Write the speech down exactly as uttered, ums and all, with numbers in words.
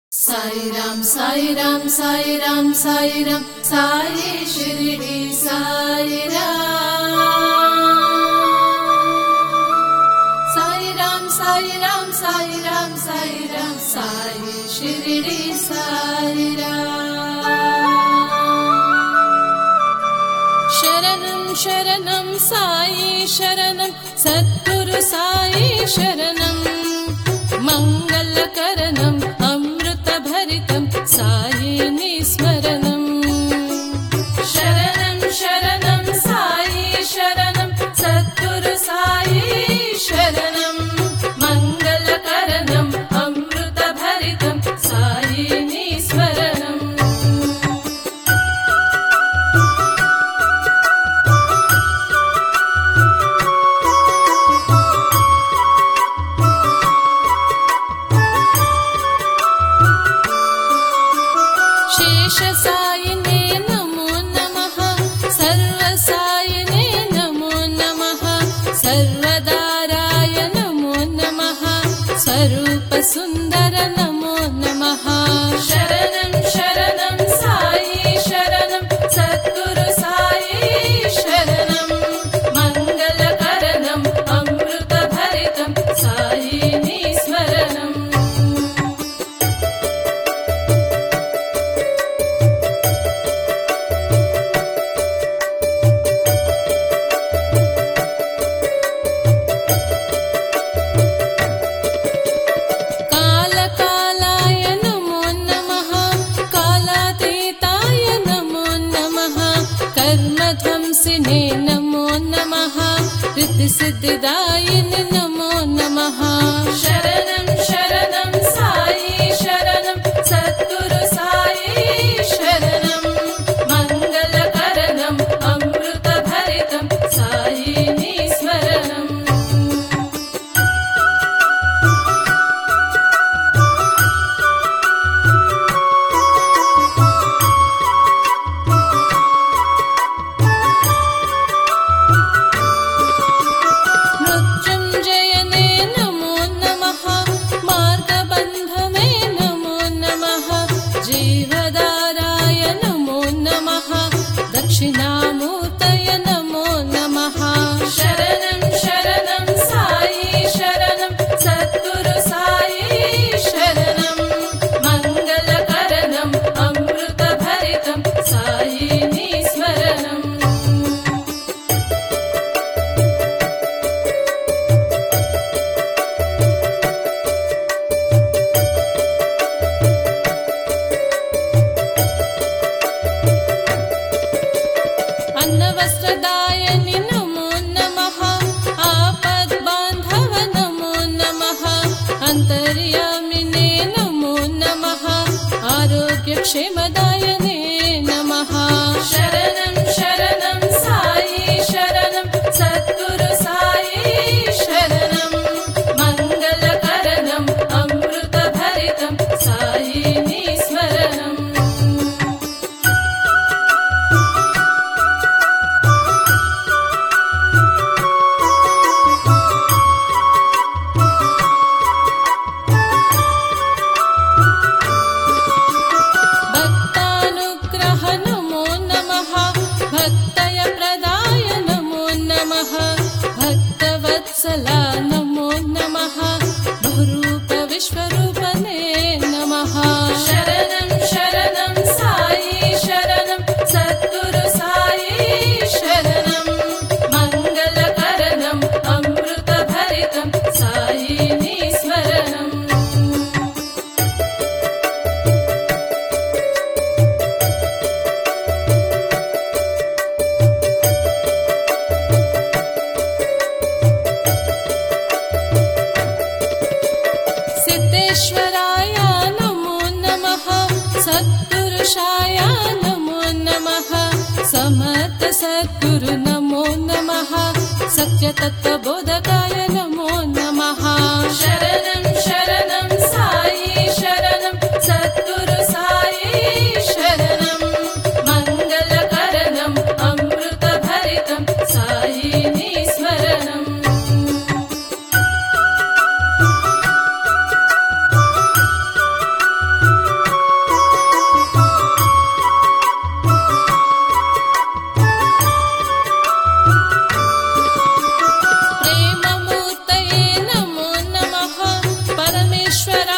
Sai Ram, Sai Ram, Sai Ram, Sai Ram, Sai Shirdi Sai Ram. Sai Ram, Sai Ram, Sai Ram, Sai Ram, Sai Shirdi Sai Ram. Sharanam, Sharanam, Sai Sharanam, Sadguru Sai Sharanam, Mangalakaranam, Amruta Bharitam, Sai Nismaranam. Sharanam, Sharanam, Sai Sharanam, Sadguru Sai Sharanam, Mangalakaranam, Amruta Bharitam, Sai Nismaranam. शेषसायिने नमो नमः, सर्वसायिने नमो नमः, सर्वदाराय नमो नमः, स्वरूपसुन्दर नमो नमः. शरणं शरणं साई शरणं, सद्गुरु साई शरणं, मङ्गलकरणम् अमृतभरितं साई निस्मरणम्. कर्मध्वंसिने नमो नमः, रिद्धिसिद्धिदायिने नमो नमः. शरणं शरणं साई शरणं, सद्गुरु साई शरणं, मङ्गलकरणम् अमृतभरितं साई निस्मरणम्. जीवदाराय नमो नमः, दक्षिणामूर्तये नमो नमः. शरणं शरणं साई शरणं, सद्गुरु साई शरणं, मङ्गलकरणम् अमृतभरितं साई निस्मरणम्. अन्नवस्त्रदायिने नमो नमः, आपद्बान्धव नमो नमः, अन्तर्यामिने नमो नमः, आरोग्यक्षेमदायिने नमः. शरणं शरणं साई शरणं, सद्गुरु साई शरणं, मङ्गलकरणम् अमृतभरितं साई निस्मरणम्. भक्तानुग्रह नमो नमः, भक्तय प्रदाय नमो नमः, भक्तवत्सला नमो नमः, बहुरूप विश्वरूपने नमः. शरणं शरणं साई शरणं, सद्गुरु साई शरणं, मङ्गलकरणम् अमृतभरितं साई निस्मरणम्. सिद्धेश्वराय नमो नमः, सत्पुरुषाय नमो नमः, समर्थ सद्गुरु नमो नमः, सत्यतत्त्वबोधकाय नमो नमः. शरणं शरणं साई शरणं, सद्गुरु साई शरणं, मङ्गलकरणम् अमृतभरितं साई निस्मरणम्. రామేశ్వర